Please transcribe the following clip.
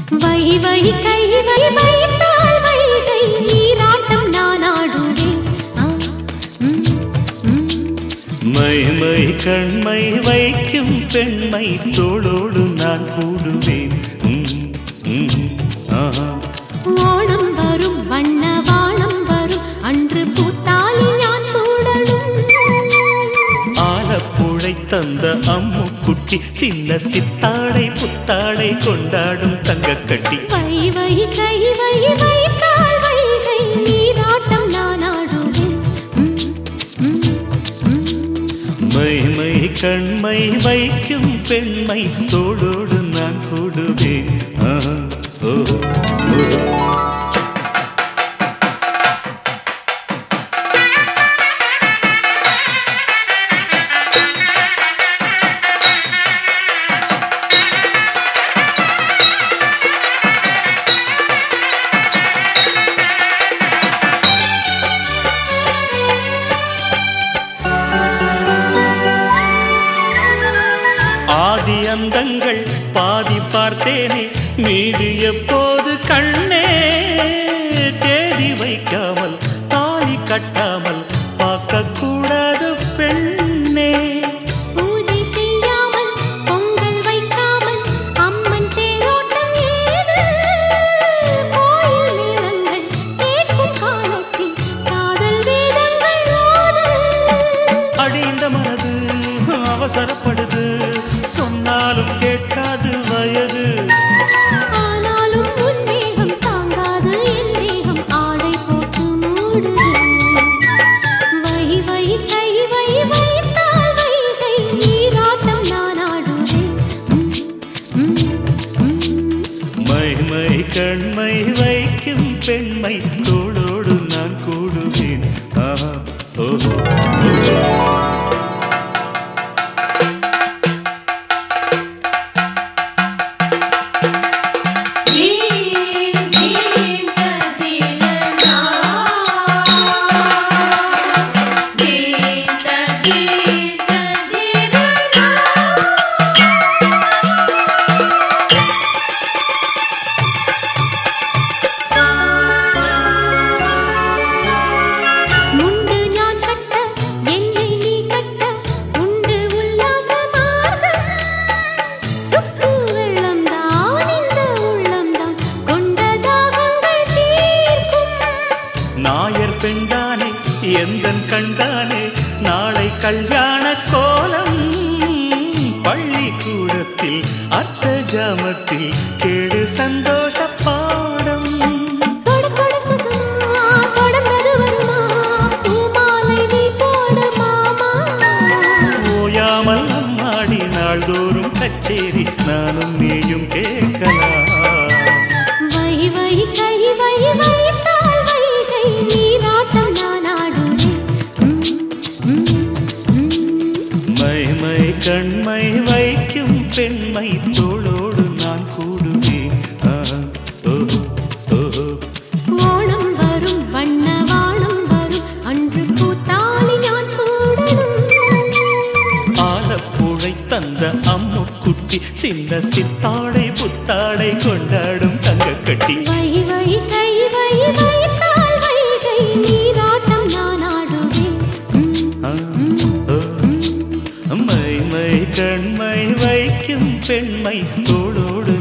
வை வை கை வை வைத்தால் வைகை நீராட்டம் நான் ஆடுவேன். மை மை கண்மை வைக்கும் பெண்மை தோளோடு நான் கூடுவேன். ஓணம் வரும் வண்ண வானம் வரும் அன்று பூத்தாலி நான் சூடணும். ஆலப்புழை தந்த அம்மு குட்டி சின்ன சித்தாடை புத்தாடை கொண்டாடும் தங்கக்கட்டி. வை வை கை வை வைத்தால் வைகை நீராட்டம் நான் ஆடுவேன். மை மை கண்மை வைக்கும் பெண்மை தோளோடு நான் கூடுவேன். ஆதி அந்தங்கள் பாதி பார்த்தேனே மீது எப்போது கண்ணே. தேதி வைக்காமல் தாலி கட்டாமல் பார்க்க கூடாது பெண்ணே. பூஜை செய்யாமல் பொங்கல் வைக்காமல் அம்மன் தேரோட்டம் ஏது. கோயில் மேளங்கள் கேட்கும் காலத்தில் காதல் வேதங்கள் ஓது. அடிந்த மனது அவசரப்படுது சொன்னாலும் கேட்காது வயது. ஆனாலும் உன் மேகம் தாங்காது என் மேகம் ஆடை போட்டு மூடுது. வை வை கை வை வைத்தால் வைகை நீராட்டம் நான் ஆடுவேன். மை மை கண்மை வைக்கும் பெண்மை தோளோடு நான் கூடுவேன். முண்டு ஞான் கட்ட என்னை நீ கட்ட உண்டு உல்லாச மார்க்கம். சுக்கு வெள்ளம்தான் இந்த உள்ளம்தான் கொண்ட தாகங்கள் தீர்க்கும். நாயர் பெண்டானே எந்தன் கண்டானே நாளை கல்யாண கோலம். பள்ளிக்கூடத்தில் அர்த்த ஜாமத்தில் கேடு சந்தோஷ பாடம். தொட தொட சுகமா தொடர்ந்தது வருமா பூமாலை நீ போட மாமா. ஓயாமல் அம்மாடி நாள்தோறும் கச்சேரி நானும் நீயும் கேட்கலாம். வை வை கை வை வைத்தால் வைகை நீராட்டம் நான் ஆடுவேன். மை மை கண்மை வைக்கும் பெண்மை தோளோடு நான் கூடுவேன். ஓணம் வரும் வண்ண வானம் வரும் அன்று பூத்தாலி நான் சூடணும். ஆலப்புழை தந்த அம்மு குட்டி சின்ன சித்தாடை புத்தாடை கொண்டாடும் தங்கக்கட்டி. வை வை கை வை வைத்தால் வைகை நீராட்டம் நான் ஆடுவேன். மை மை கண்மை வைக்கும் பெண்மை தோளோடு